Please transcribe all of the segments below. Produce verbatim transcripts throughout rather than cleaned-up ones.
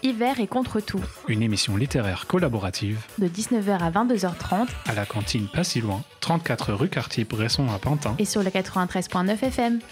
Hiver et contre tout. Une émission littéraire collaborative De dix-neuf heures à vingt-deux heures trente. À la cantine pas si loin, trente-quatre rue Cartier-Bresson à Pantin. Et sur le quatre-vingt-treize virgule neuf F M.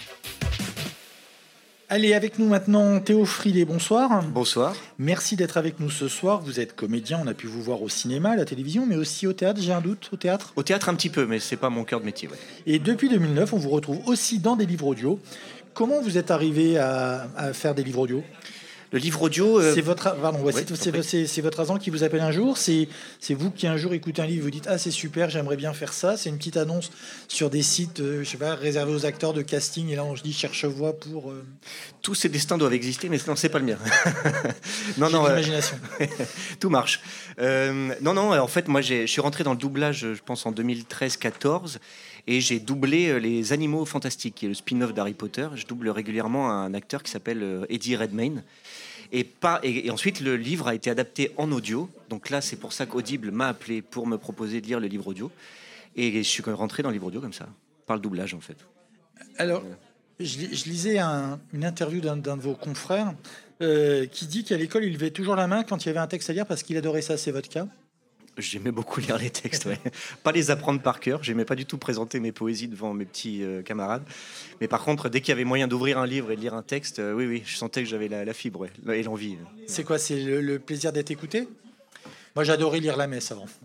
Allez, avec nous maintenant Théo Frilet, bonsoir. Bonsoir. Merci d'être avec nous ce soir. Vous êtes comédien, on a pu vous voir au cinéma, à la télévision, mais aussi au théâtre, j'ai un doute, au théâtre Au théâtre un petit peu, mais c'est pas mon cœur de métier. Ouais. Et depuis deux mille neuf, on vous retrouve aussi dans des livres audio. Comment vous êtes arrivé à, à faire des livres audio ? Le livre audio... Euh... C'est votre, pardon, ouais, oui, c'est, c'est, c'est, c'est votre agent qui vous appelle un jour. C'est, c'est vous qui un jour écoutez un livre, vous dites « Ah, c'est super, j'aimerais bien faire ça ». C'est une petite annonce sur des sites, euh, je sais pas, réservés aux acteurs de casting. Et là, on se dit « Cherche-voix pour... Euh... ». Tous ces destins doivent exister, mais non, c'est pas le mien. non, J'ai non, l'imagination. Euh... Tout marche. Euh, non, non, en fait, moi, j'ai, je suis rentré dans le doublage, je pense, en deux mille treize quatorze. Et j'ai doublé Les Animaux Fantastiques, qui est le spin-off d'Harry Potter. Je double régulièrement un acteur qui s'appelle Eddie Redmayne. Et, pas, et, et ensuite, le livre a été adapté en audio. Donc là, c'est pour ça qu'Audible m'a appelé pour me proposer de lire le livre audio. Et je suis rentré dans le livre audio comme ça, par le doublage, en fait. Alors, je, je lisais un, une interview d'un, d'un de vos confrères euh, qui dit qu'à l'école, il levait toujours la main quand il y avait un texte à lire parce qu'il adorait ça. C'est votre cas ? J'aimais beaucoup lire les textes, ouais. Pas les apprendre par cœur. J'aimais pas du tout présenter mes poésies devant mes petits euh, camarades. Mais par contre, dès qu'il y avait moyen d'ouvrir un livre et de lire un texte, euh, oui, oui, je sentais que j'avais la, la fibre ouais, et l'envie. C'est quoi ? C'est le, le plaisir d'être écouté ? Moi, j'adorais lire la messe avant.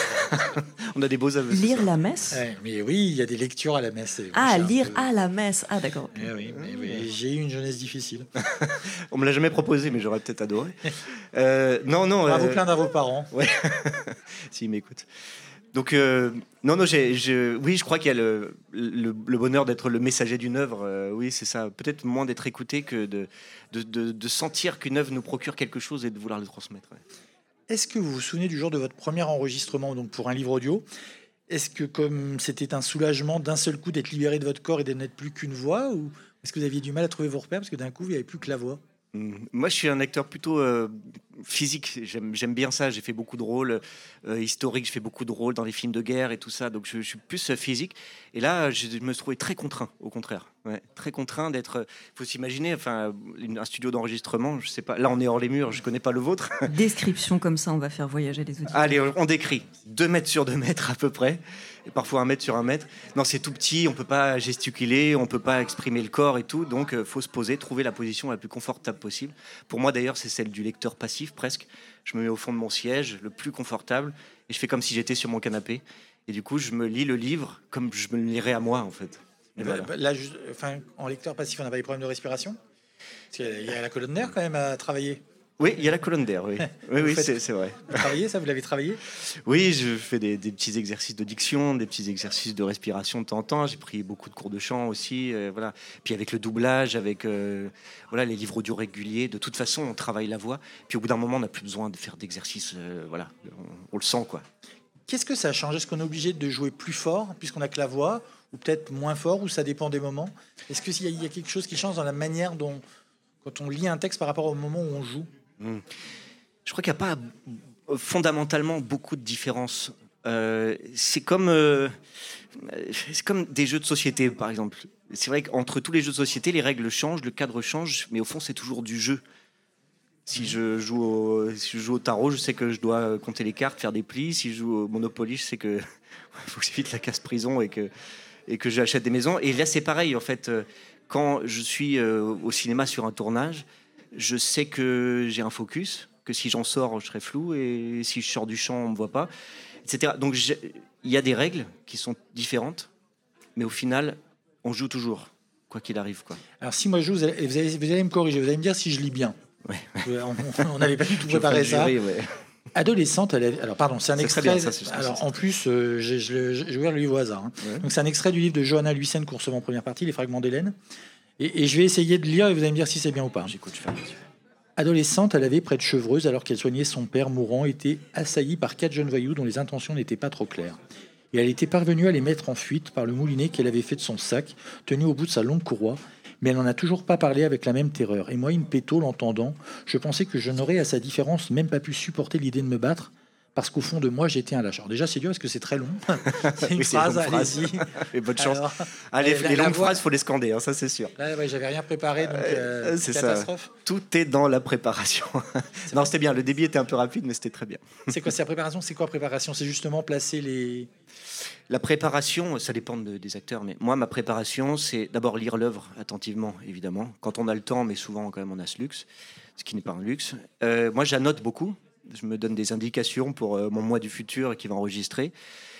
On a des beaux aveux. Lire la messe ? Ouais, mais oui, il y a des lectures à la messe. Ah, lire peu... à la messe. Ah, d'accord. Eh oui, mais oui, j'ai eu une jeunesse difficile. On me l'a jamais proposé, mais j'aurais peut-être adoré. Euh, non, non. On va euh... vous plaindre à vos parents. Ouais. S'ils m'écoutent. Donc, euh, non, non, j'ai, j'ai, oui, je crois qu'il y a le, le, le bonheur d'être le messager d'une œuvre. Euh, oui, c'est ça. Peut-être moins d'être écouté que de, de, de, de sentir qu'une œuvre nous procure quelque chose et de vouloir le transmettre. Ouais. Est-ce que vous vous souvenez du jour de votre premier enregistrement donc pour un livre audio ? Est-ce que comme c'était un soulagement d'un seul coup d'être libéré de votre corps et de n'être plus qu'une voix, ou est-ce que vous aviez du mal à trouver vos repères parce que d'un coup, il n'y avait plus que la voix ? Moi, je suis un acteur plutôt euh, physique. J'aime, j'aime bien ça. J'ai fait beaucoup de rôles euh, historiques. Je fais beaucoup de rôles dans les films de guerre et tout ça. Donc, je, je suis plus euh, physique. Et là, je me trouvais très contraint, au contraire. Ouais, très contraint d'être... Il faut s'imaginer, enfin, un studio d'enregistrement, je sais pas. Là, on est hors les murs. Je connais pas le vôtre. Description comme ça, on va faire voyager les auditeurs. Allez, on décrit. Deux mètres sur deux mètres à peu près. Et parfois un mètre sur un mètre. Non, c'est tout petit, on peut pas gesticuler, on peut pas exprimer le corps et tout, donc il euh, faut se poser, trouver la position la plus confortable possible. Pour moi d'ailleurs, c'est celle du lecteur passif presque. Je me mets au fond de mon siège, le plus confortable, et je fais comme si j'étais sur mon canapé. Et du coup, je me lis le livre comme je me le lirais à moi en fait. Et bah, voilà. bah, là, je, enfin, en lecteur passif, on n'a pas des problèmes de respiration ? Parce qu'il y a la colonne d'air quand même à travailler. Oui, il y a la colonne d'air, oui. Oui, oui, c'est, c'est vrai. Vous travaillez ça ? Vous l'avez travaillé ? Oui, je fais des, des petits exercices de diction, des petits exercices de respiration de temps en temps. J'ai pris beaucoup de cours de chant aussi, euh, voilà. Puis avec le doublage, avec euh, voilà, les livres audio réguliers, de toute façon, on travaille la voix. Puis au bout d'un moment, on n'a plus besoin de faire d'exercices, euh, voilà, on, on le sent, quoi. Qu'est-ce que ça change ? Est-ce qu'on est obligé de jouer plus fort, puisqu'on n'a que la voix, ou peut-être moins fort, ou ça dépend des moments ? Est-ce qu'il y a, il y a quelque chose qui change dans la manière dont, quand on lit un texte par rapport au moment où on joue ? Mmh. Je crois qu'il n'y a pas fondamentalement beaucoup de différences. Euh, c'est comme, euh, c'est comme des jeux de société, par exemple. C'est vrai qu'entre tous les jeux de société, les règles changent, le cadre change, mais au fond, c'est toujours du jeu. Si je joue au, si je joue au tarot, je sais que je dois compter les cartes, faire des plis. Si je joue au Monopoly, je sais que faut que j'évite la casse-prison et que, et que j'achète des maisons. Et là, c'est pareil, en fait. Quand je suis au cinéma sur un tournage, je sais que j'ai un focus, que si j'en sors, je serai flou, et si je sors du champ, on ne me voit pas, et cetera. Donc, il y a des règles qui sont différentes, mais au final, on joue toujours, quoi qu'il arrive, quoi. Alors, si moi je joue, vous allez, vous allez, vous allez me corriger, vous allez me dire si je lis bien. Ouais. On n'avait pas du tout préparé ça. Jury, ouais. Adolescente, elle avait... alors pardon, c'est un c'est extrait. Bien, ça, c'est alors en plus, euh, j'ai, j'ai, j'ai ouvert le livre au hasard. Hein. Ouais. Donc c'est un extrait du livre de Johanna Luisen qu'on recevait en première partie, Les Fragments d'Hélène. Et, et je vais essayer de lire et vous allez me dire si c'est bien ou pas. J'écoute, je fais attention. Adolescente, elle avait près de Chevreuse, alors qu'elle soignait son père mourant, été assaillie par quatre jeunes voyous dont les intentions n'étaient pas trop claires. Et elle était parvenue à les mettre en fuite par le moulinet qu'elle avait fait de son sac, tenu au bout de sa longue courroie, mais elle n'en a toujours pas parlé avec la même terreur. Et moi, une péto, l'entendant, je pensais que je n'aurais, à sa différence, même pas pu supporter l'idée de me battre, parce qu'au fond de moi, j'étais un lâche. Alors déjà, c'est dur parce que c'est très long. C'est une Oui, c'est une phrase, longue phrase. allez-y. Et bonne chance. Alors, Allez, la- les la longues voix- phrases, faut les scander, hein, ça c'est sûr. Là, ouais, j'avais rien préparé, donc euh, Euh, c'est ça. catastrophe. Tout est dans la préparation. Non, c'était bien. Le débit était un peu rapide, mais c'était très bien. C'est quoi, c'est la préparation? C'est quoi préparation? C'est justement placer les... La préparation, ça dépend de- des acteurs, mais moi, ma préparation, c'est d'abord lire l'œuvre attentivement, évidemment. Quand on a le temps, mais souvent, quand même, on a ce luxe, ce qui n'est pas un luxe. Euh, moi, j'annote beaucoup. Je me donne des indications pour euh, mon moi du futur qui va enregistrer.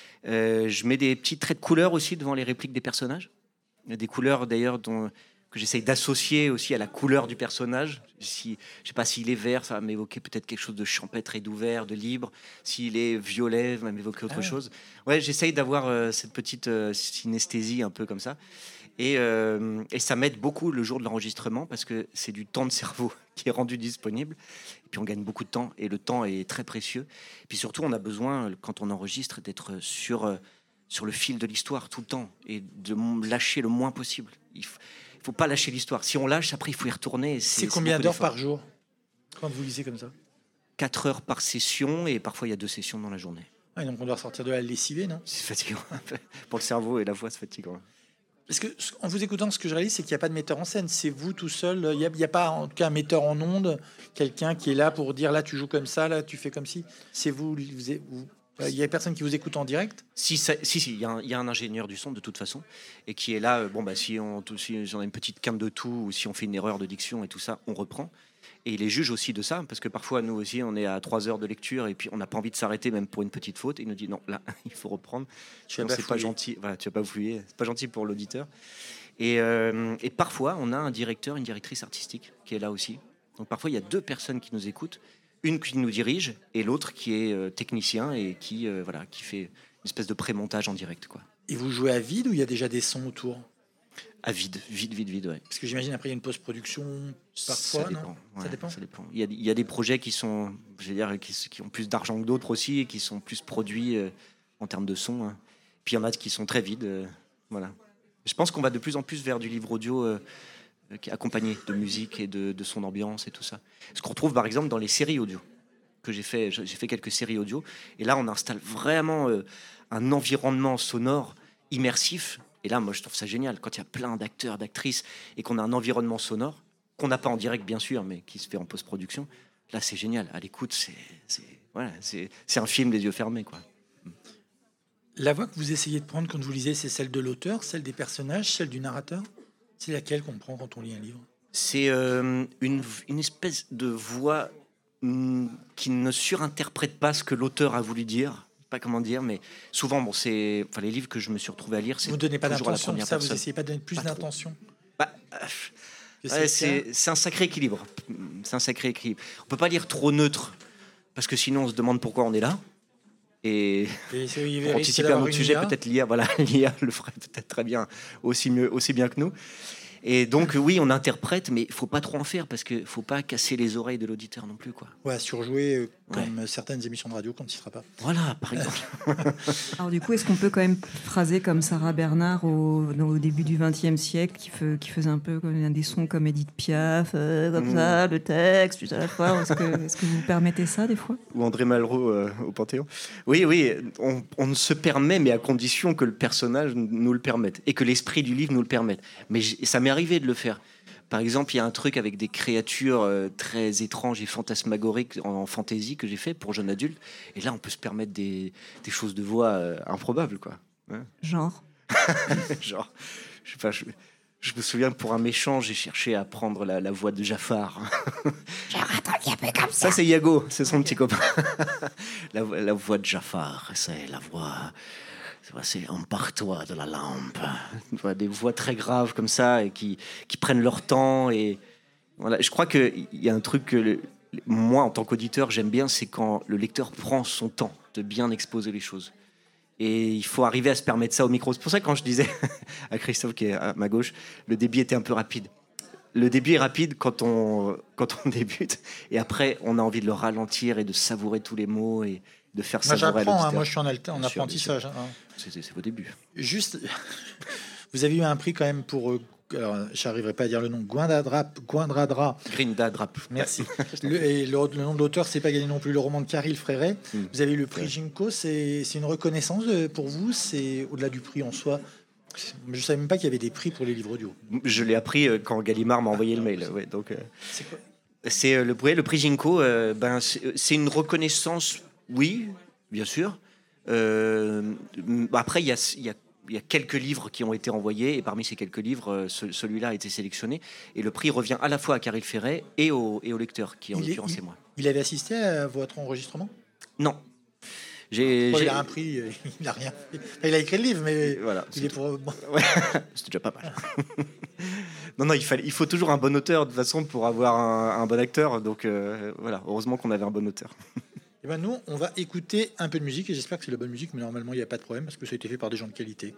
Euh, je mets des petits traits de couleur aussi devant les répliques des personnages. Il y a des couleurs, d'ailleurs, dont que j'essaye d'associer aussi à la couleur du personnage. Si, je sais pas s'il est vert, ça va m'évoquer peut-être quelque chose de champêtre et d'ouvert, de libre. S'il est violet, ça va m'évoquer autre Ah ouais. chose. Ouais, j'essaye d'avoir euh, cette petite euh, synesthésie un peu comme ça. Et, euh, et ça m'aide beaucoup le jour de l'enregistrement parce que c'est du temps de cerveau qui est rendu disponible. Et puis on gagne beaucoup de temps et le temps est très précieux. Et puis surtout, on a besoin, quand on enregistre, d'être sur, euh, sur le fil de l'histoire tout le temps et de m- lâcher le moins possible. Il faut, il faut pas lâcher l'histoire. Si on lâche, après, il faut y retourner. et C'est combien beaucoup d'heures d'efforts. par jour quand vous lisez comme ça? quatre heures par session et parfois il y a deux sessions dans la journée. Ouais, donc on doit sortir de la lessivé, non? C'est fatigant. Pour le cerveau et la voix, c'est fatigant. Parce que ce- en vous écoutant, ce que je réalise, c'est qu'il n'y a pas de metteur en scène. C'est vous tout seul. Il n'y a, il y a pas en tout cas un metteur en ondes, quelqu'un qui est là pour dire là tu joues comme ça, là tu fais comme ci. C'est vous. vous, êtes- vous- il y a personne qui vous écoute en direct. Si, ça- si, si, il y, a un- il y a un ingénieur du son de toute façon et qui est là. euh, Bon, bah, si on, tout- si on a une petite quinte de tout ou si on fait une erreur de diction et tout ça, on reprend. Et il les juge aussi de ça parce que parfois nous aussi, on est à trois heures de lecture et puis on n'a pas envie de s'arrêter même pour une petite faute. Et il nous dit non, là, il faut reprendre. Tu as Sinon, c'est pas bafouillé. gentil. Voilà, tu as pas fouillé. C'est pas gentil pour l'auditeur. Et, euh, et parfois, on a un directeur, une directrice artistique qui est là aussi. Donc parfois, il y a deux personnes qui nous écoutent, une qui nous dirige et l'autre qui est euh, technicien et qui, euh, voilà, qui fait une espèce de pré-montage en direct, quoi. Et vous jouez à vide ou il y a déjà des sons autour? À vide, vide, vide, vide, ouais. Parce que j'imagine après il y a une post-production Ça parfois, non? dépend, Ça ouais, dépend. ça dépend. Il y, a, il y a des projets qui sont, je veux dire, qui, qui ont plus d'argent que d'autres aussi et qui sont plus produits euh, en termes de son, hein. Puis il y en a qui sont très vides, euh, voilà. Je pense qu'on va de plus en plus vers du livre audio euh, euh, qui est accompagné de musique et de, de son ambiance et tout ça. Ce qu'on retrouve par exemple dans les séries audio que j'ai fait. J'ai fait quelques séries audio et là on installe vraiment euh, un environnement sonore immersif. Et là, moi, je trouve ça génial quand il y a plein d'acteurs, d'actrices et qu'on a un environnement sonore qu'on n'a pas en direct, bien sûr, mais qui se fait en post-production. Là, c'est génial. À l'écoute, c'est, c'est, voilà, c'est, c'est un film des yeux fermés, quoi. La voix que vous essayez de prendre quand vous lisez, c'est celle de l'auteur, celle des personnages, celle du narrateur? C'est laquelle qu'on prend quand on lit un livre? C'est euh, une, une espèce de voix hum, qui ne surinterprète pas ce que l'auteur a voulu dire. Pas comment dire, mais souvent, bon, c'est, enfin, les livres que je me suis retrouvé à lire, c'est Vous ne donnez pas toujours la d'intention, première ça, vous personne. essayez pas de donner plus Pas trop. d'intention? Bah, euh, Que ouais, c'est c'est, c'est un sacré équilibre. C'est un sacré équilibre. On peut pas lire trop neutre parce que sinon on se demande pourquoi on est là. Et Et c'est- il pour risque anticiper un d'avoir autre une sujet, I A. peut-être l'I A, voilà, l'I A le ferait peut-être très bien, aussi mieux, aussi bien que nous. Et donc oui, on interprète, mais il faut pas trop en faire parce que faut pas casser les oreilles de l'auditeur non plus, quoi. Ouais, surjouer euh, comme certaines émissions de radio qu'on ne citera pas. Voilà, par exemple. Alors du coup, est-ce qu'on peut quand même phraser comme Sarah Bernard au, dans- au début du vingtième siècle, qui, fe- qui faisait un peu comme des sons comme Edith Piaf, euh, comme Mm. ça, le texte, tout à la fois. Est-ce que, est-ce que vous permettez ça des fois? Ou André Malraux euh, au Panthéon. Oui, oui, on, on ne se permet, mais à condition que le personnage nous le permette et que l'esprit du livre nous le permette. Mais j- ça m'est arrivé de le faire. Par exemple, il y a un truc avec des créatures euh, très étranges et fantasmagoriques en, en fantaisie que j'ai fait pour jeunes adultes. Et là, on peut se permettre des, des choses de voix euh, improbables, quoi. Hein. Genre Genre, je sais pas, je, je me souviens que pour un méchant, j'ai cherché à prendre la, la voix de Jafar. Ça, c'est Iago, c'est son petit copain. la, vo- la voix de Jafar, c'est la voix. c'est vrai, C'est empare-toi de la lampe. Voilà, des voix très graves comme ça et qui, qui prennent leur temps. Et voilà, je crois qu'il y a un truc que le- moi, en tant qu'auditeur, j'aime bien, c'est quand le lecteur prend son temps de bien exposer les choses. Et il faut arriver à se permettre ça au micro. C'est pour ça que quand je disais à Christophe, qui est à ma gauche, le débit était un peu rapide. Le débit est rapide quand on, quand on débute. Et après, on a envie de le ralentir et de savourer tous les mots et de faire Moi, savourer à j'apprends, hein, l'auditeur. moi je suis en, alter- en Bien sûr, apprentissage. hein. C'est, c'est, c'est vos débuts. Juste, vous avez eu un prix quand même pour euh, alors, j'arriverai pas à dire le nom, Guindradrap, Guindradra. Grindadrap. Merci. le, et le, le nom de l'auteur, c'est pas gagné non plus, le roman de Caril Fréret. Mm. Vous avez eu le prix ouais. Ginko, c'est, c'est une reconnaissance pour vous, c'est au-delà du prix en soi. Je savais même pas qu'il y avait des prix pour les livres audio. Je l'ai appris quand Gallimard m'a envoyé le mail. Ouais, donc, euh, c'est quoi C'est euh, le, ouais, le prix Ginko. Euh, ben, c'est, c'est une reconnaissance, oui, bien sûr. Euh, après, il y a, y, a, y a quelques livres qui ont été envoyés, et parmi ces quelques livres, ce, celui-là a été sélectionné. Et le prix revient à la fois à Caril Fréret et au, et au lecteur, qui en l'occurrence c'est moi. Il avait assisté à votre enregistrement ? Non. J'ai, bon, j'ai... Il a un prix, il n'a rien fait. Il a écrit le livre, mais voilà, il est pour. Bon. Ouais, c'était déjà pas mal. non, non, il, fallait, il faut toujours un bon auteur de toute façon pour avoir un, un bon acteur. Donc euh, voilà, heureusement qu'on avait un bon auteur. Et ben nous, on va écouter un peu de musique et j'espère que c'est la bonne musique, mais normalement il n'y a pas de problème parce que ça a été fait par des gens de qualité.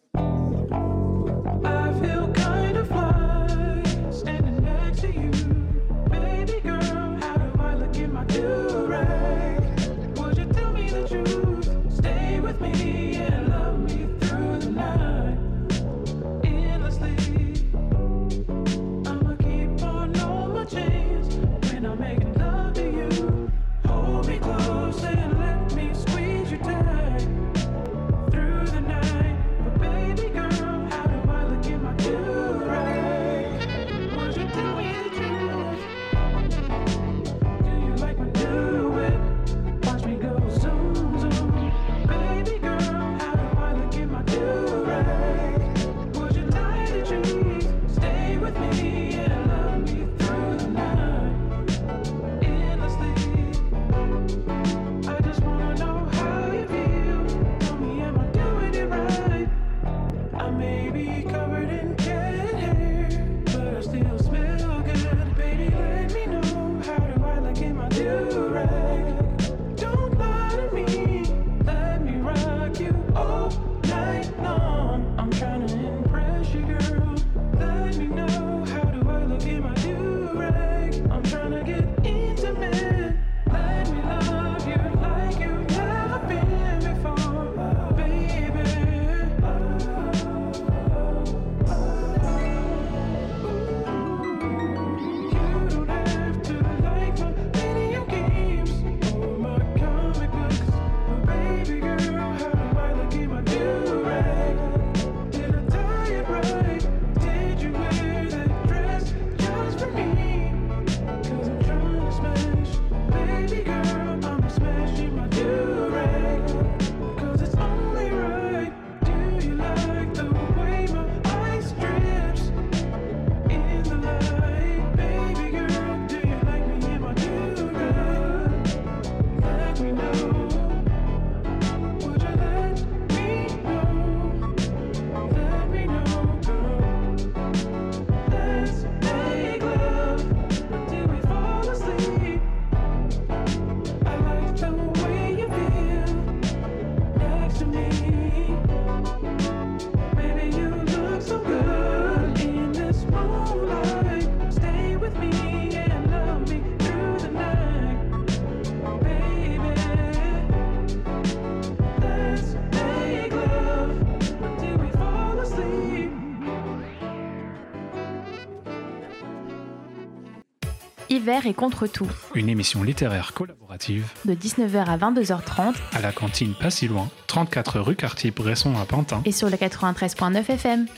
Hiver et contre tout. Une émission littéraire collaborative de dix-neuf heures à vingt-deux heures trente à la cantine pas si loin, trente-quatre rue Cartier-Bresson à Pantin et sur le quatre-vingt-treize virgule neuf F M.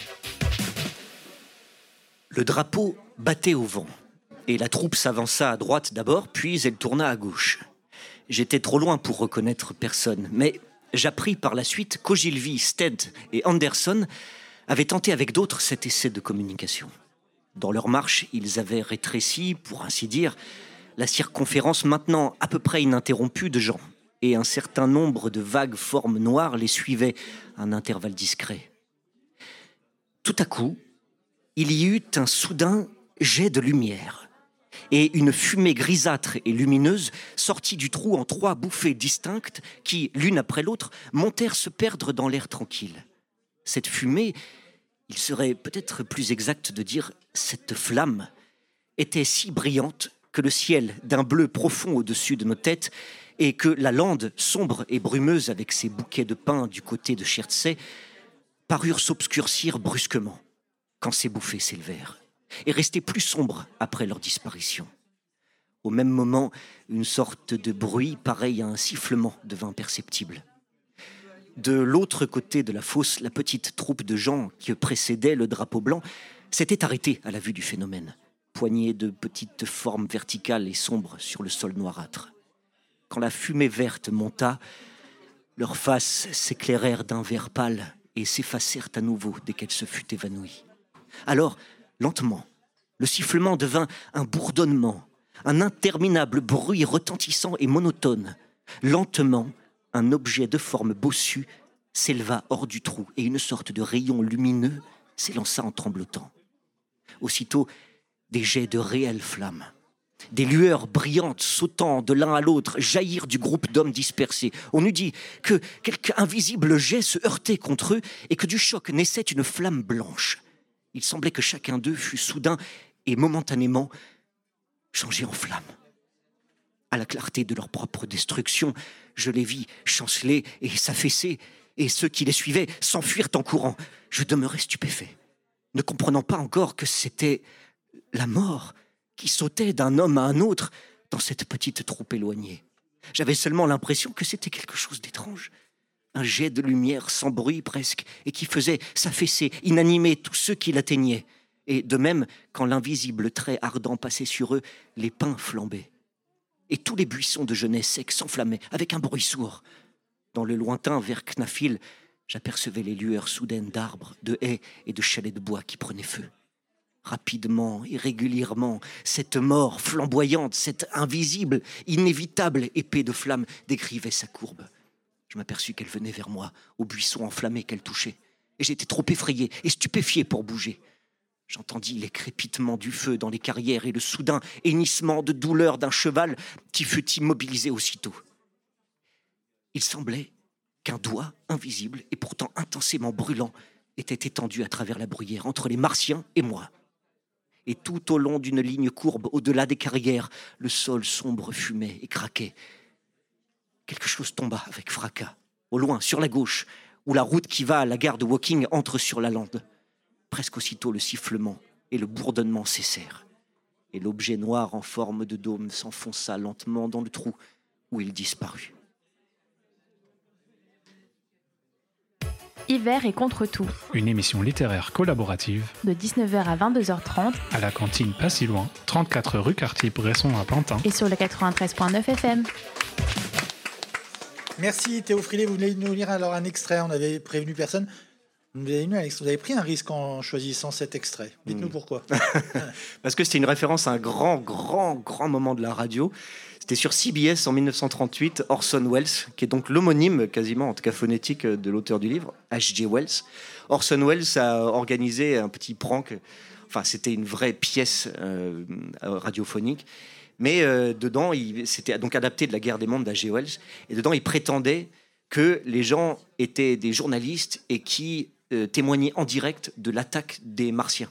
Le drapeau battait au vent et la troupe s'avança à droite d'abord, puis elle tourna à gauche. J'étais trop loin pour reconnaître personne, mais j'appris par la suite qu'Ogilvy, Stead et Anderson avaient tenté avec d'autres cet essai de communication. Dans leur marche, ils avaient rétréci, pour ainsi dire, la circonférence maintenant à peu près ininterrompue de gens, et un certain nombre de vagues formes noires les suivaient à un intervalle discret. Tout à coup, il y eut un soudain jet de lumière, et une fumée grisâtre et lumineuse sortit du trou en trois bouffées distinctes qui, l'une après l'autre, montèrent se perdre dans l'air tranquille. Cette fumée, il serait peut-être plus exact de dire cette flamme, était si brillante que le ciel, d'un bleu profond au-dessus de nos têtes, et que la lande, sombre et brumeuse avec ses bouquets de pins du côté de Chertsey, parurent s'obscurcir brusquement, quand ces bouffées s'élevèrent, et restaient plus sombres après leur disparition. Au même moment, une sorte de bruit pareil à un sifflement devint perceptible. De l'autre côté de la fosse, la petite troupe de gens qui précédait le drapeau blanc s'était arrêtée à la vue du phénomène, poignée de petites formes verticales et sombres sur le sol noirâtre. Quand la fumée verte monta, leurs faces s'éclairèrent d'un vert pâle et s'effacèrent à nouveau dès qu'elle se fut évanouie. Alors, lentement, le sifflement devint un bourdonnement, un interminable bruit retentissant et monotone. Lentement, un objet de forme bossue s'éleva hors du trou et une sorte de rayon lumineux s'élança en tremblotant. Aussitôt, des jets de réelles flammes, des lueurs brillantes sautant de l'un à l'autre jaillirent du groupe d'hommes dispersés. On eût dit que quelque invisible jet se heurtait contre eux et que du choc naissait une flamme blanche. Il semblait que chacun d'eux fût soudain et momentanément changé en flamme. À la clarté de leur propre destruction, je les vis chanceler et s'affaisser, et ceux qui les suivaient s'enfuirent en courant. Je demeurais stupéfait, ne comprenant pas encore que c'était la mort qui sautait d'un homme à un autre dans cette petite troupe éloignée. J'avais seulement l'impression que c'était quelque chose d'étrange, un jet de lumière sans bruit presque, et qui faisait s'affaisser, inanimer tous ceux qui l'atteignaient. Et de même, quand l'invisible trait ardent passait sur eux, les pins flambaient. Et tous les buissons de genêts secs s'enflammaient avec un bruit sourd. Dans le lointain, vers Knafil, j'apercevais les lueurs soudaines d'arbres, de haies et de chalets de bois qui prenaient feu. Rapidement et régulièrement, cette mort flamboyante, cette invisible, inévitable épée de flamme décrivait sa courbe. Je m'aperçus qu'elle venait vers moi, aux buissons enflammés qu'elle touchait. Et j'étais trop effrayé et stupéfié pour bouger. J'entendis les crépitements du feu dans les carrières et le soudain hennissement de douleur d'un cheval qui fut immobilisé aussitôt. Il semblait qu'un doigt invisible et pourtant intensément brûlant était étendu à travers la bruyère entre les Martiens et moi. Et tout au long d'une ligne courbe, au-delà des carrières, le sol sombre fumait et craquait. Quelque chose tomba avec fracas, au loin, sur la gauche, où la route qui va à la gare de Woking entre sur la lande. Presque aussitôt, le sifflement et le bourdonnement cessèrent, et l'objet noir en forme de dôme s'enfonça lentement dans le trou où il disparut. Hiver et contre tout, Une émission littéraire collaborative de dix-neuf heures à vingt-deux heures trente à la cantine Pas si loin, trente-quatre rue Cartier-Bresson à Pantin. et sur le quatre-vingt-treize virgule neuf F M. Merci Théo Frilet, vous venez de nous lire alors un extrait, on n'avait prévenu personne. Vous avez, vous avez pris un risque en choisissant cet extrait. Dites-nous mmh. pourquoi. Parce que c'était une référence à un grand, grand, grand moment de la radio. C'était sur C B S en dix-neuf cent trente-huit, Orson Welles, qui est donc l'homonyme, quasiment, en tout cas phonétique, de l'auteur du livre, H G Wells. Orson Welles a organisé un petit prank. Enfin, c'était une vraie pièce euh, radiophonique. Mais euh, dedans, il, c'était donc adapté de La Guerre des Mondes d'H G Wells. Et dedans, il prétendait que les gens étaient des journalistes et qui euh, témoignaient en direct de l'attaque des Martiens.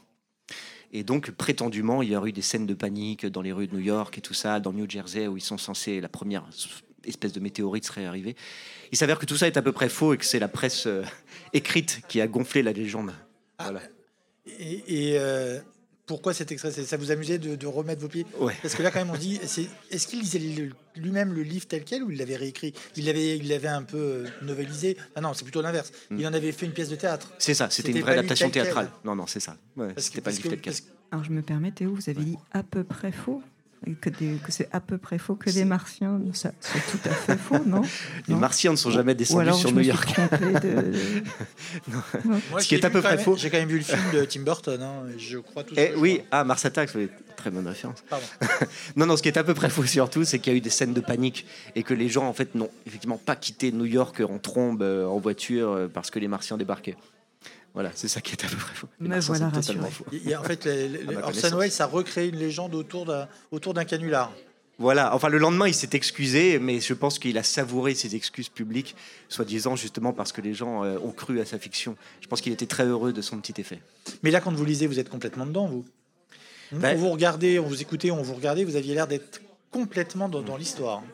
Et donc, prétendument, il y aurait eu des scènes de panique dans les rues de New York et tout ça, dans New Jersey, où ils sont censés, la première espèce de météorite serait arrivée. Il s'avère que tout ça est à peu près faux et que c'est la presse euh, écrite qui a gonflé la légende. Ah, voilà. Et, et euh, pourquoi cet extrait ? Ça vous amusait de, de remettre vos pieds ? Ouais. Parce que là, quand même, on se dit, c'est, est-ce qu'il lisait lui-même le livre tel quel ou il l'avait réécrit ? Il l'avait, il l'avait un peu novélisé ? Ah non, c'est plutôt l'inverse. Mm. Il en avait fait une pièce de théâtre. C'est ça, c'était, c'était une vraie adaptation théâtrale. Non, non, c'est ça. Ouais, parce c'était que, pas le livre que, tel quel. Que... Alors, je me permets, Théo, vous avez dit à peu près faux ? Que, des, que c'est à peu près faux que des Martiens, ça, c'est tout à fait faux, non ? Les non Martiens ne sont jamais descendus alors, sur New York. De... non. Moi, ce qui est à peu près même, faux. J'ai quand même vu le film de Tim Burton, hein, je crois tout. Eh, oui, ah Mars Attacks, oui, très bonne référence. Pardon. non, non, ce qui est à peu près faux surtout, c'est qu'il y a eu des scènes de panique et que les gens en fait n'ont effectivement pas quitté New York en trombe, en voiture, parce que les Martiens débarquaient. Voilà, c'est ça qui est à peu près faux. Les Mais voilà, rassuré. Il y a, en fait, les, les, Orson Welles a recréé une légende autour d'un, autour d'un canular. Voilà, enfin le lendemain il s'est excusé, mais je pense qu'il a savouré ses excuses publiques, soi-disant justement parce que les gens euh, ont cru à sa fiction. Je pense qu'il était très heureux de son petit effet. Mais là, quand vous lisez, vous êtes complètement dedans, vous. Ben, on vous regardait, on vous écoutait, on vous regardait, vous aviez l'air d'être complètement dans, dans l'histoire.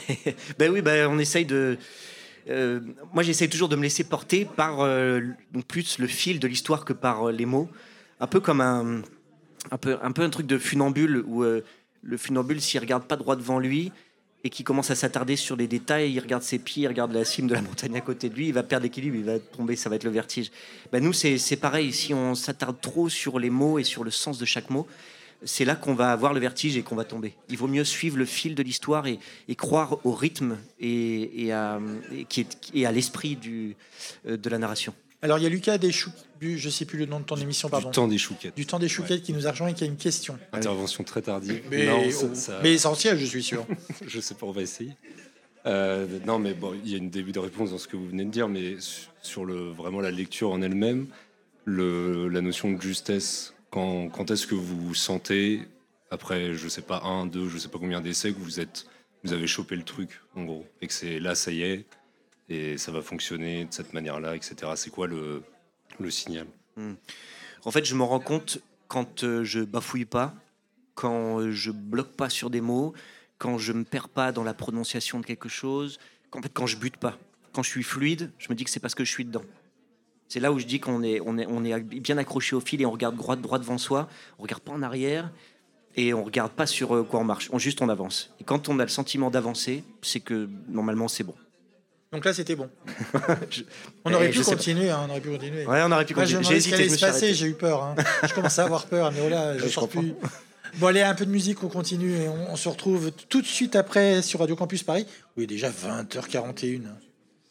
ben oui, ben on essaye de... Euh, moi j'essaye toujours de me laisser porter par euh, plus le fil de l'histoire que par euh, les mots. un peu comme un, un, peu, un peu un truc de funambule où euh, le funambule, s'il regarde pas droit devant lui et qu'il commence à s'attarder sur les détails, il regarde ses pieds, il regarde la cime de la montagne à côté de lui, il va perdre l'équilibre, il va tomber, ça va être le vertige. Ben nous, c'est, c'est pareil, si on s'attarde trop sur les mots et sur le sens de chaque mot, c'est là qu'on va avoir le vertige et qu'on va tomber. Il vaut mieux suivre le fil de l'histoire et, et croire au rythme et, et, à, et, qui est, et à l'esprit du, euh, de la narration. Alors, il y a Lucas Deschou, je ne sais plus le nom de ton émission, pardon. Du temps des chouquettes. Du temps des chouquettes ouais. qui nous a rejoint et qui a une question. Intervention très tardive. Mais, non, oh, ça, ça... mais essentielle, je suis sûr. Je sais pas, on va essayer. Euh, non, mais bon, il y a une début de réponse dans ce que vous venez de dire, mais sur le, vraiment la lecture en elle-même, le, la notion de justesse, quand, quand est-ce que vous sentez, après, je sais pas, un, deux, je sais pas combien d'essais, que vous, êtes, vous avez chopé le truc, en gros, et que c'est là, ça y est, et ça va fonctionner de cette manière-là, et cetera. C'est quoi le, le signal ? Mmh. En fait, je me rends compte quand euh, je bafouille pas, quand euh, je bloque pas sur des mots, quand je me perds pas dans la prononciation de quelque chose, qu'en fait, quand je bute pas, quand je suis fluide, je me dis que c'est parce que je suis dedans. C'est là où je dis qu'on est, on est, on est bien accroché au fil et on regarde droit, droit devant soi, on regarde pas en arrière et on regarde pas sur euh, quoi on marche, on juste on avance. Et quand on a le sentiment d'avancer, c'est que normalement c'est bon. Donc là, c'était bon. je... On aurait eh, pu continuer, hein, on aurait pu continuer. Ouais, on aurait pu continuer. Moi, j'ai hésité, je me suis arrêté. J'ai eu peur. Hein. Je commençais à avoir peur, mais voilà, je ne sors plus. Bon, allez, un peu de musique, on continue et on, on se retrouve tout de suite après sur Radio Campus Paris. Oui, déjà vingt heures quarante et une.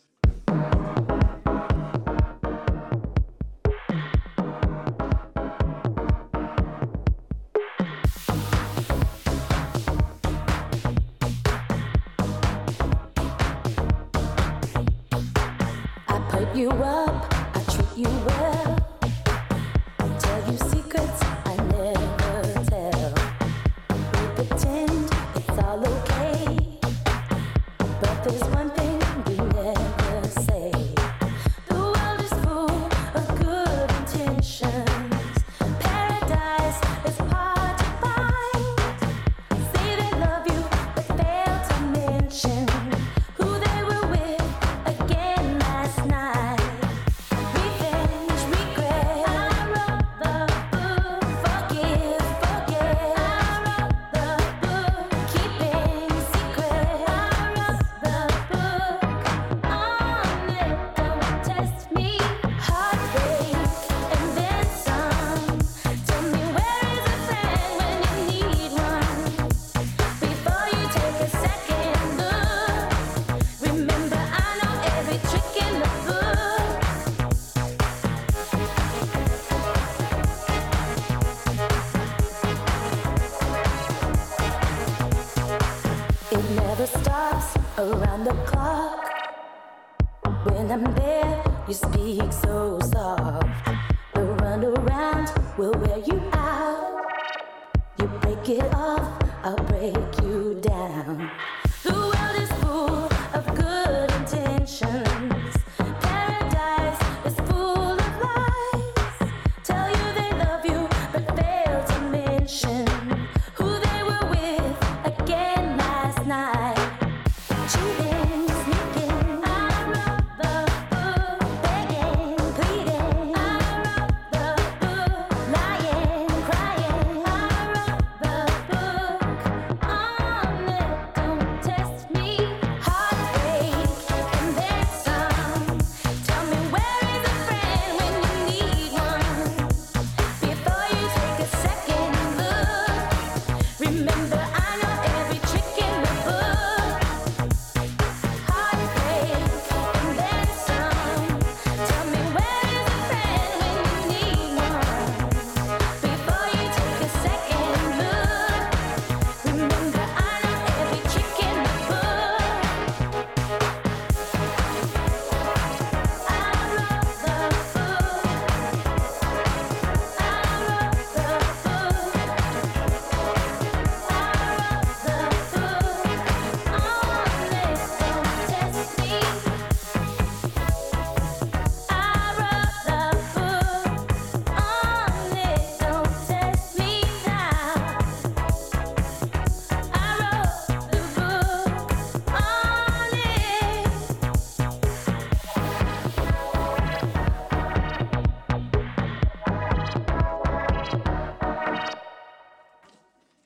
You up, I treat you well. Tell you secrets I never tell. We pretend it's all okay, but there's one thing we never say. The world is full of good intentions. Paradise is hard to find. Say they love you, but fail to mention who they were with again last night. Around the clock, when I'm there, you speak so soft. The run around will wear you out. You break it off, I'll break you down. The world is full of good intentions. Paradise is full of lies. Tell you they love you, but fail to mention who they were with again last night. Cheating, sneaking, I wrote the book. Begging, pleading, I wrote the book. Lying, crying, I wrote the book. On it, don't test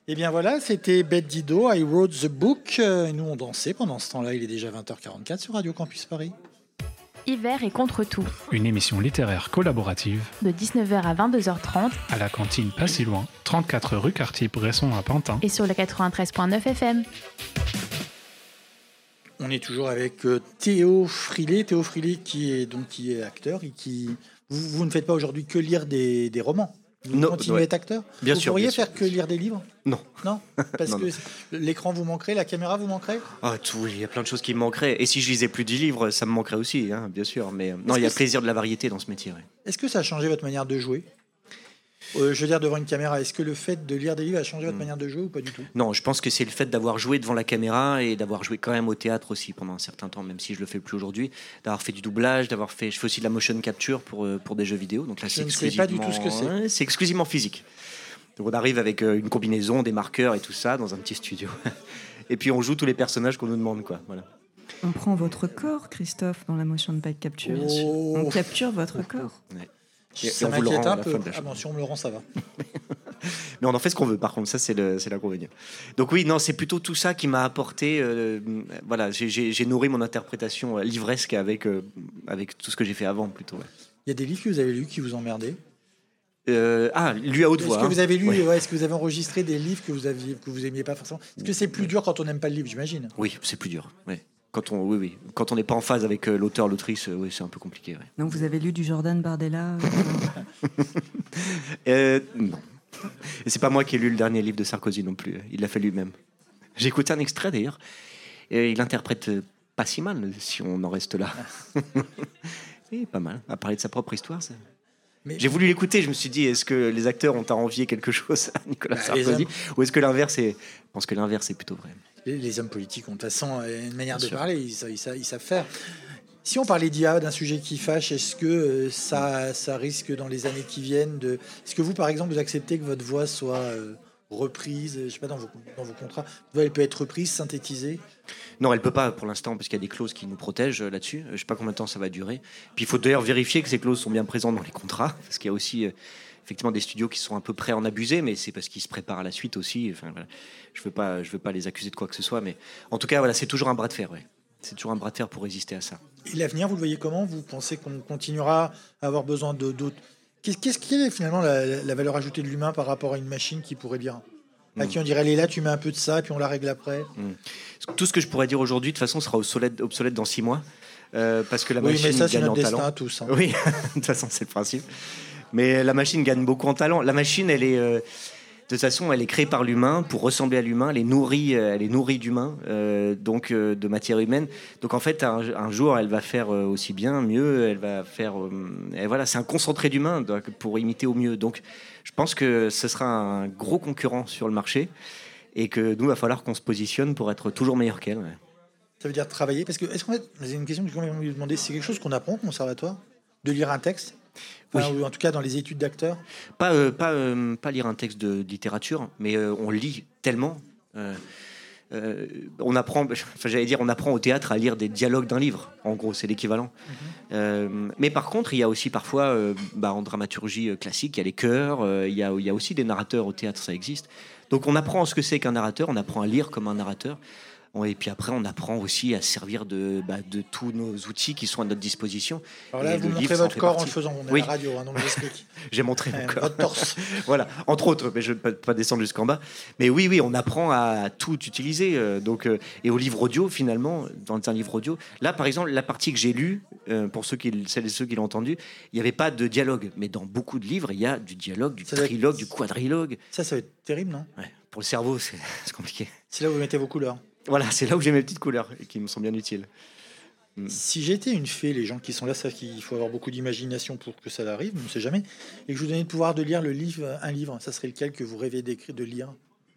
Et bien voilà, c'était Bette Dido, I Wrote the Book. Euh, Nous, on dansait pendant ce temps-là. Il est déjà vingt heures quarante-quatre sur Radio Campus Paris. Hiver et contre tout, Une émission littéraire collaborative de dix-neuf heures à vingt-deux heures trente à la cantine Pas si loin, trente-quatre rue Cartier-Bresson à Pantin. et sur le quatre-vingt-treize virgule neuf F M. On est toujours avec euh, Théo Frilet. Théo Frilet qui est, donc, qui est acteur et qui... Vous, vous ne faites pas aujourd'hui que lire des, des romans. Vous Non, continuez ouais. à être acteur. Bien vous sûr, pourriez bien sûr, faire que lire des livres? Non. Non, parce Non, que l'écran vous manquerait, la caméra vous manquerait. Ah, tout, il y a plein de choses qui me manqueraient. Et si je lisais plus de livres, ça me manquerait aussi, hein, bien sûr. Mais euh, non, il y a que plaisir de la variété dans ce métier. Ouais. Est-ce que ça a changé votre manière de jouer? Euh, je veux dire, devant une caméra, est-ce que le fait de lire des livres a changé votre Mm. manière de jouer ou pas du tout? Non, je pense que c'est le fait d'avoir joué devant la caméra et d'avoir joué quand même au théâtre aussi pendant un certain temps, même si je le fais plus aujourd'hui, d'avoir fait du doublage, d'avoir fait, je fais aussi de la motion capture pour euh, pour des jeux vidéo. Donc là, Je c'est ne sais pas du tout ce que c'est. exclusivement- Ouais, c'est exclusivement physique. Donc on arrive avec euh, une combinaison, des marqueurs et tout ça dans un petit studio. Et puis on joue tous les personnages qu'on nous demande, quoi. Voilà. On prend votre corps, Christophe, dans la motion de bike capture. Oh. On capture votre corps. Et- et Ça on vous le m'inquiète rend à un la peu. fin de la Ah chose. bon, si on me le rend, ça va. Mais on en fait ce qu'on veut, par contre, ça c'est le- c'est l'inconvénient. Donc oui, non, c'est plutôt tout ça qui m'a apporté. euh, voilà, j'ai- j'ai j'ai nourri mon interprétation euh, livresque avec, euh, avec tout ce que j'ai fait avant, plutôt. Ouais. Il y a des livres que vous avez lus qui vous emmerdaient. Euh, ah, lu à haute Est-ce voix. que hein. vous avez lu, Ouais. ouais, est-ce que vous avez enregistré des livres que vous aviez, que vous aimiez pas forcément? Est-ce que c'est plus dur quand on n'aime pas le livre, j'imagine? Oui, c'est plus dur. Ouais. Quand on, oui, oui. Quand on n'est pas en phase avec euh, l'auteur, l'autrice, euh, oui, c'est un peu compliqué. Ouais. Donc vous avez lu du Jordan Bardella euh, Euh, non. Et c'est pas moi qui ai lu le dernier livre de Sarkozy non plus. Il l'a fait lui-même. J'ai écouté un extrait d'ailleurs. Et il interprète euh, pas si mal si on en reste là. Et pas mal. À parler de sa propre histoire. Ça. Mais J'ai voulu l'écouter. Je me suis dit, est-ce que les acteurs ont à envier quelque chose à Nicolas Bah, les Sarkozy, hommes. ou est-ce que l'inverse est. Je pense que l'inverse est plutôt vrai. les, les hommes politiques ont de toute façon une manière Bien de sûr. parler, ils, sa- ils sa- ils savent faire. Si on parlait d'I A, d'un sujet qui fâche, est-ce que euh, ça, ça risque dans les années qui viennent de... Est-ce que vous, par exemple, vous acceptez que votre voix soit euh, reprise, je sais pas, dans vos, dans vos contrats, elle peut être reprise, synthétisée? Non, elle peut pas pour l'instant parce qu'il y a des clauses qui nous protègent euh, là-dessus. Euh, Je sais pas combien de temps ça va durer. Puis il faut d'ailleurs vérifier que ces clauses sont bien présentes dans les contrats parce qu'il y a aussi euh, effectivement des studios qui sont un peu prêts à en abuser, mais c'est parce qu'ils se préparent à la suite aussi. Enfin, voilà. Je veux pas, je veux pas les accuser de quoi que ce soit, mais en tout cas, voilà, c'est toujours un bras de fer. Ouais. C'est toujours un bras de fer pour résister à ça. Et l'avenir, vous le voyez comment? Vous pensez qu'on continuera à avoir besoin de d'autres... Qu'est-ce qu'est-ce qui est finalement la, la valeur ajoutée de l'humain par rapport à une machine qui pourrait lire? À Mm. qui on dirait, elle est là, tu mets un peu de ça, puis on la règle après. Tout ce que je pourrais dire aujourd'hui, de toute façon, sera obsolète, obsolète dans six mois. Euh, parce que la Oui, machine mais ça, c'est gagne notre en destin talent. à tous. hein. Oui, de toute façon, c'est le principe. Mais la machine gagne beaucoup en talent. La machine, elle est, euh, de toute façon, elle est créée par l'humain pour ressembler à l'humain. Elle est nourrie, euh, elle est nourrie d'humain, euh, donc euh, de matière humaine. Donc en fait, un, un jour, elle va faire euh, aussi bien, mieux. Elle va faire, euh, et voilà, c'est un concentré d'humain donc, pour imiter au mieux. Donc, je pense que ce sera un gros concurrent sur le marché et que nous, il va falloir qu'on se positionne pour être toujours meilleur qu'elle. Ouais. Ça veut dire travailler. Parce que, est-ce qu'on a... C'est une question que j'ai envie de demander. C'est quelque chose qu'on apprend au conservatoire? De lire un texte? Enfin, Oui. ou en tout cas dans les études d'acteurs? Pas, euh, pas, euh, pas lire un texte de littérature, mais euh, on lit tellement. euh, euh, on apprend, enfin, j'allais dire, on apprend au théâtre à lire des dialogues d'un livre. En gros, c'est l'équivalent. Euh, mais par contre, il y a aussi parfois, euh, bah, en dramaturgie euh, classique, il y a les chœurs, euh, il y a, il y a aussi des narrateurs au théâtre, ça existe. Donc on apprend ce que c'est qu'un narrateur, on apprend à lire comme un narrateur. Et puis après, on apprend aussi à servir de, bah, de tous nos outils qui sont à notre disposition. Alors là, Et vous le montrez livre, ça en votre fait corps en partie. le faisant. On est Oui. à la radio, hein, donc j'explique. J'ai montré Euh, mon corps. votre torse. Voilà, entre autres, mais je ne vais pas, pas descendre jusqu'en bas. Mais oui, oui, on apprend à tout utiliser. euh, donc, euh, et au livre audio, finalement, dans un livre audio, là, par exemple, la partie que j'ai lue, euh, pour ceux qui, celles et ceux qui l'ont entendu, il n'y avait pas de dialogue. Mais dans beaucoup de livres, il y a du dialogue, du Ça doit être- trilogue, du quadrilogue. Ça, ça va être terrible, non? Ouais, pour le cerveau, c'est c'est compliqué. C'est là où vous mettez vos couleurs. Voilà, c'est là où j'ai mes petites couleurs et qui me sont bien utiles. Si j'étais une fée, les gens qui sont là savent qu'il faut avoir beaucoup d'imagination pour que ça arrive, on ne sait jamais, et que je vous donnais le pouvoir de lire le livre, un livre, ça serait lequel que vous rêvez d'écrire, de lire?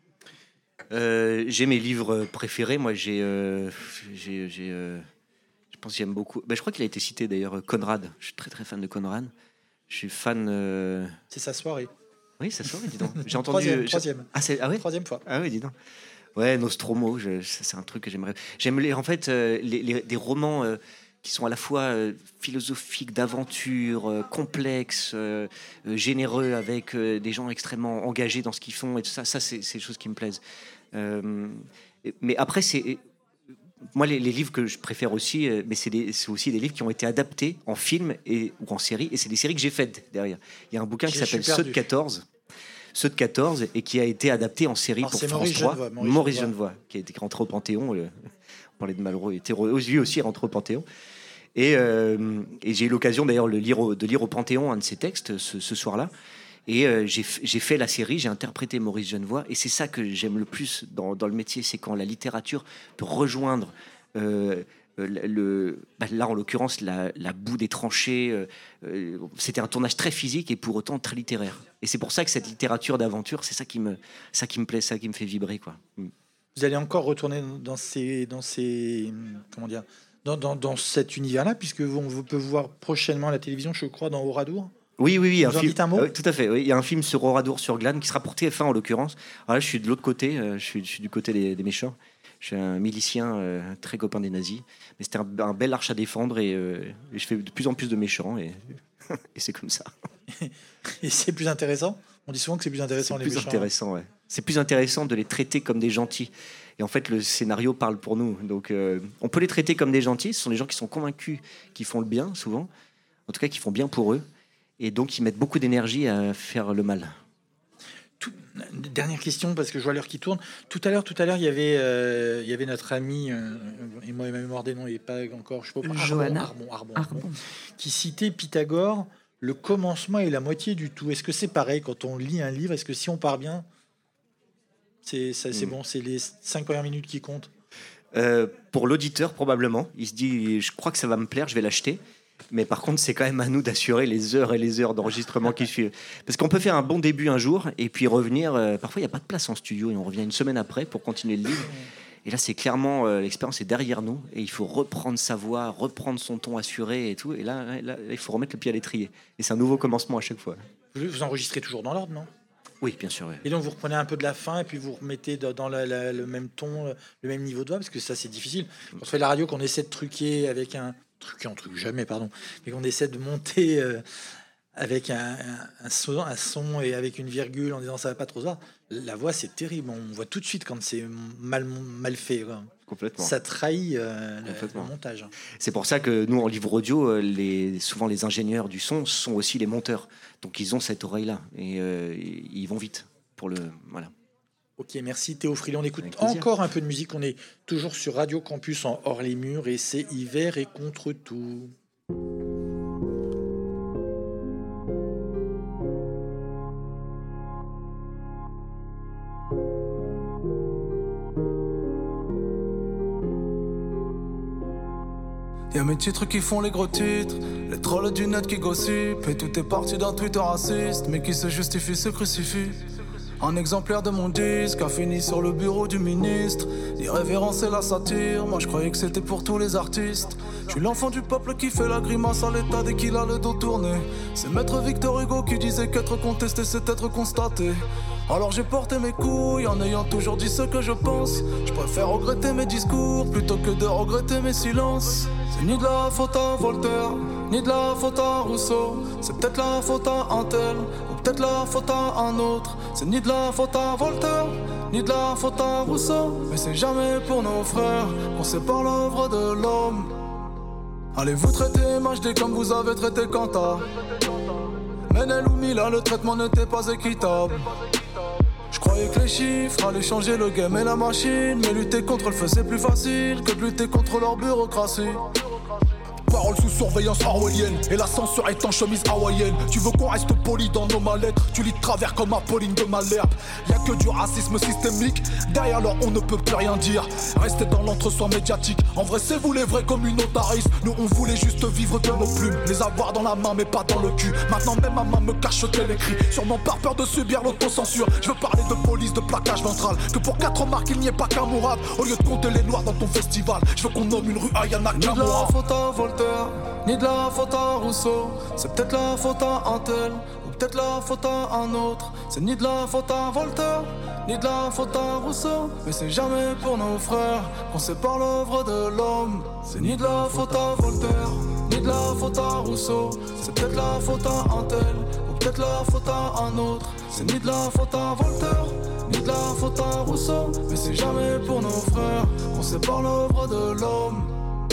Euh, j'ai mes livres préférés. Moi, j'ai, euh, j'ai, j'ai, euh, je pense que j'aime beaucoup. Ben, je crois qu'il a été cité d'ailleurs, Conrad. Je suis très très fan de Conrad. Je suis fan. euh, C'est sa soirée. Oui, ça sort, dis donc. J'ai entendu. Troisième, je- troisième. Ah, c'est... ah ouais. Troisième fois. Ah oui, dis donc. Ouais, Nostromo, je- c'est un truc que j'aimerais. J'aime les, en fait euh, les, les- des romans euh, qui sont à la fois euh, philosophiques, d'aventure, euh, complexes, euh, euh, généreux, avec euh, des gens extrêmement engagés dans ce qu'ils font et tout ça. Ça, c'est, c'est des choses qui me plaisent. Euh, mais après, c'est moi les, les livres que je préfère aussi, euh, mais c'est, des, c'est aussi des livres qui ont été adaptés en film et ou en série, et c'est des séries que j'ai faites derrière. Il y a un bouquin qui Je s'appelle suis Ceux de quatorze. Ceux de quatorze et qui a été adapté en série Alors, pour c'est France Maurice trois. Genevoix, Maurice Maurice Genevoix. Genevoix, qui a été rentré au Panthéon. Le... On parlait de Malraux, il était lui aussi rentré au Panthéon. Et, euh, et j'ai eu l'occasion d'ailleurs de lire au, de lire au Panthéon un de ses textes ce, ce soir-là. Et euh, j'ai, j'ai fait la série, j'ai interprété Maurice Genevoix. Et c'est ça que j'aime le plus dans, dans le métier, c'est quand la littérature peut rejoindre... Euh, Le, le, bah là, en l'occurrence, la, la boue des tranchées, euh, euh, c'était un tournage très physique et pour autant très littéraire. Et c'est pour ça que cette littérature d'aventure, c'est ça qui me, ça qui me plaît, ça qui me fait vibrer, quoi. Vous allez encore retourner dans ces, dans ces, comment dire, dans, dans, dans cet univers-là, puisque on vous peut voir prochainement à la télévision, je crois, dans Oradour. Oui, oui, oui. Vous un en film, dites un mot ? euh, Tout à fait. Oui. Il y a un film sur Oradour sur Glane qui sera pour T F un en l'occurrence. Alors là, je suis de l'autre côté, euh, je, suis, je suis du côté des, des méchants. Je suis un milicien euh, très copain des nazis. Mais c'était un, un bel arche à défendre et, euh, et je fais de plus en plus de méchants et, et c'est comme ça. Et c'est plus intéressant ? On dit souvent que c'est plus intéressant C'est les plus méchants. intéressant, ouais. C'est plus intéressant de les traiter comme des gentils. Et en fait, le scénario parle pour nous. Donc, euh, on peut les traiter comme des gentils. Ce sont des gens qui sont convaincus qu'ils font le bien, souvent. En tout cas, qui font bien pour eux. Et donc, ils mettent beaucoup d'énergie à faire le mal. Tout, dernière question, parce que je vois l'heure qui tourne. Tout à l'heure, tout à l'heure, il y avait, euh, il y avait notre ami, euh, et moi, ma mémoire des noms n'est pas encore, je sais pas, Johanna Arbon, Arbon, Arbon, Arbon. qui citait Pythagore, le commencement est la moitié du tout. Est-ce que c'est pareil quand on lit un livre ? Est-ce que si on part bien, c'est, ça, c'est Mm. bon, c'est les cinq premières minutes qui comptent ? Euh, pour l'auditeur, probablement. Il se dit, je crois que ça va me plaire, je vais l'acheter. Mais par contre, c'est quand même à nous d'assurer les heures et les heures d'enregistrement qui suivent. Parce qu'on peut faire un bon début un jour et puis revenir. Euh, parfois, il n'y a pas de place en studio et on revient une semaine après pour continuer le livre. Et là, c'est clairement, euh, l'expérience est derrière nous et il faut reprendre sa voix, reprendre son ton assuré et tout. Et là, là, là, il faut remettre le pied à l'étrier. Et c'est un nouveau commencement à chaque fois. Vous, vous enregistrez toujours dans l'ordre, non ? Oui, bien sûr. Ouais. Et donc vous reprenez un peu de la fin et puis vous remettez dans dans la- la- le même ton, le même niveau de voix, parce que ça c'est difficile. Quand on fait la radio, qu'on essaie de truquer avec un truquer en truc jamais, pardon, mais qu'on essaie de monter euh, avec un, un, un son, un son et avec une virgule en disant ça va pas trop ça. La voix c'est terrible, on voit tout de suite quand c'est mal mal fait, quoi. Complètement. Ça trahit euh, le- Complètement. le montage. C'est pour ça que nous, en livre audio, euh, les, souvent les ingénieurs du son sont aussi les monteurs. Donc ils ont cette oreille-là et euh, ils vont vite pour le voilà. Ok, merci Théo Frilly. On écoute Avec plaisir. encore un peu de musique. On est toujours sur Radio Campus en hors les murs et c'est Hiver et contre tout. Y'a mes titres qui font les gros titres, les trolls du net qui gossipent. Et tout est parti d'un Twitter raciste, mais qui se justifie se crucifie. Un exemplaire de mon disque a fini sur le bureau du ministre. L'irrévérence et la satire, moi je croyais que c'était pour tous les artistes. Je suis l'enfant du peuple qui fait la grimace à l'état dès qu'il a le dos tourné. C'est maître Victor Hugo qui disait qu'être contesté c'est être constaté. Alors j'ai porté mes couilles en ayant toujours dit ce que je pense. Je préfère regretter mes discours plutôt que de regretter mes silences. C'est ni de la faute à Voltaire, ni de la faute à Rousseau. C'est peut-être la faute à un tel, ou peut-être la faute à un autre. C'est ni de la faute à Voltaire, ni de la faute à Rousseau. Mais c'est jamais pour nos frères qu'on sépare l'œuvre de l'homme. Allez-vous traiter M H D comme vous avez traité Kanta? Menel ou Mila, le traitement n'était pas équitable. Je croyais que les chiffres allaient changer le game et la machine, mais lutter contre le feu c'est plus facile que de lutter contre leur bureaucratie. Parole sous surveillance orwellienne, et la censure est en chemise hawaïenne. Tu veux qu'on reste poli dans nos mal-être, tu lis de travers comme Apolline de Malherbe. Y'a que du racisme systémique, derrière leur on ne peut plus rien dire. Restez dans l'entre-soi médiatique, en vrai c'est vous les vrais communautaristes. Nous on voulait juste vivre de nos plumes, les avoir dans la main mais pas dans le cul. Maintenant même ma main me cache tel écrit, sûrement par peur de subir l'autocensure. Je veux parler de police, de plaquage ventral, que pour quatre marques il n'y ait pas qu'un mourad. Au lieu de compter les noirs dans ton festival, je veux qu'on nomme une rue Ayana Kamura. Ni de la faute à Rousseau, c'est peut-être la faute à un tel, ou peut-être la faute à un autre. C'est ni de la faute à Voltaire, ni de la faute à Rousseau. Mais c'est jamais pour nos frères qu'on sépare l'œuvre de l'homme. C'est ni de la faute à Voltaire, ni de la faute à Rousseau. C'est peut-être la faute à un tel, ou peut-être la faute à un autre. C'est ni de la faute à Voltaire, ni de la faute à Rousseau. Mais c'est jamais pour nos frères qu'on sépare l'œuvre de l'homme.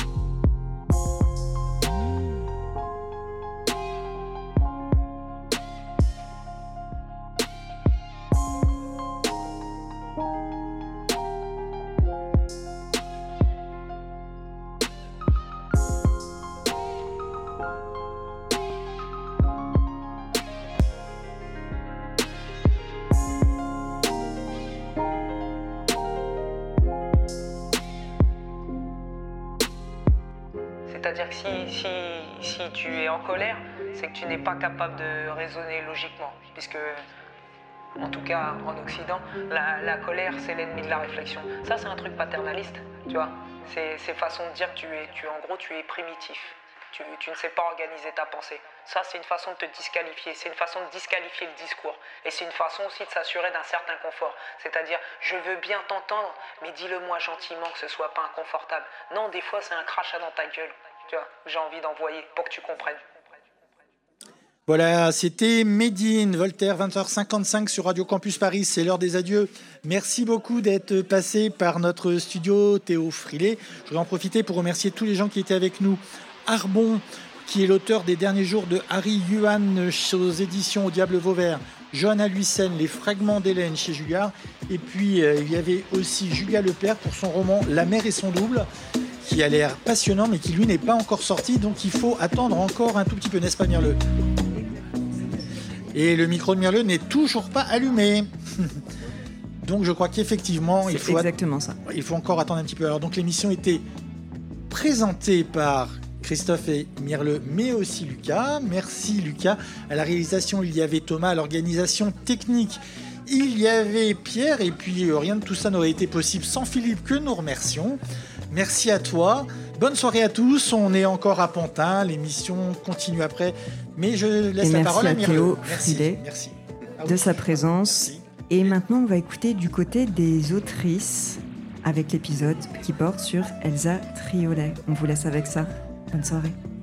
C'est-à-dire que si, si, si tu es en colère, c'est que tu n'es pas capable de raisonner logiquement. Puisque, en tout cas en Occident, la, la colère c'est l'ennemi de la réflexion. Ça c'est un truc paternaliste, tu vois. C'est, c'est façon de dire que tu es, tu, en gros tu es primitif. Tu, tu ne sais pas organiser ta pensée. Ça c'est une façon de te disqualifier, c'est une façon de disqualifier le discours. Et c'est une façon aussi de s'assurer d'un certain confort. C'est-à-dire, je veux bien t'entendre, mais dis-le-moi gentiment que ce soit pas inconfortable. Non, des fois c'est un crachat dans ta gueule. Tu vois, j'ai envie d'envoyer pour que tu comprennes. Voilà, c'était Made in Voltaire, vingt heures cinquante-cinq sur Radio Campus Paris, c'est l'heure des adieux. Merci beaucoup d'être passé par notre studio, Théo Frilet. Je voudrais en profiter pour remercier tous les gens qui étaient avec nous. Arbon, qui est l'auteur des derniers jours de Harry Yuan aux éditions Au Diable Vauvert. Johanna Luisen, Les Fragments d'Hélène chez Julliard. Et puis, euh, il y avait aussi Julia Lepère pour son roman La mer et son double, qui a l'air passionnant, mais qui, lui, n'est pas encore sorti. Donc, il faut attendre encore un tout petit peu, n'est-ce pas, Mirleux ? Et le micro de Mirleux n'est toujours pas allumé. Donc, je crois qu'effectivement, il faut, exactement ça. il faut encore attendre un petit peu. Alors, donc, l'émission était présentée par Christophe et Mirleux, mais aussi Lucas. Merci, Lucas. À la réalisation, il y avait Thomas. À l'organisation technique, il y avait Pierre. Et puis, rien de tout ça n'aurait été possible sans Philippe, que nous remercions. Merci à toi. Bonne soirée à tous. On est encore à Pantin. L'émission continue après. Mais je laisse et la parole à, à Théo merci. Frilet merci. de sa présence. Merci. Et maintenant, on va écouter du côté des autrices avec l'épisode qui porte sur Elsa Triolet. On vous laisse avec ça. Bonne soirée.